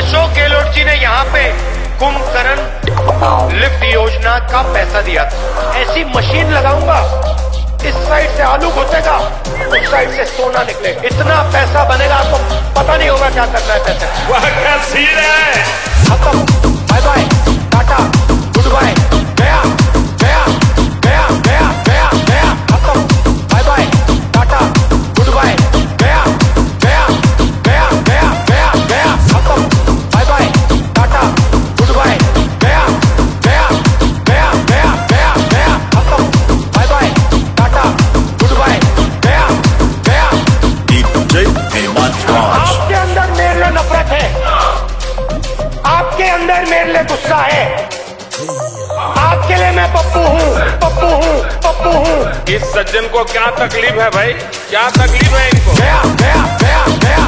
अशोक गहलोत जी ने यहाँ पे कुंभकर्ण लिफ्ट योजना का पैसा दिया था। ऐसी मशीन लगाऊंगा, इस साइड से आलू घुसेगा, उस साइड से सोना निकलेगा, इतना पैसा बनेगा आपको पता नहीं होगा क्या करना है पैसे। वह क्या सीन है। खत्म, bye bye, tata, goodbye, गया गया गया गया गया गया, खत्म, bye bye, tata, goodbye, गया गया गया गया गया गया, खत्म, bye bye, tata, goodbye, गया गया गया गया गया गया, खत्म, bye bye, tata, goodbye, गया गया। DJ हेमंत राज। आपके अंदर मेरे लिए नफरत है, आपके अंदर मेरे लिए गुस्सा है, आपके लिए मैं पप्पू हूँ, पप्पू हूँ, पप्पू हूँ। इस सज्जन को क्या तकलीफ है भाई, क्या तकलीफ है इनको। गया गया गया गया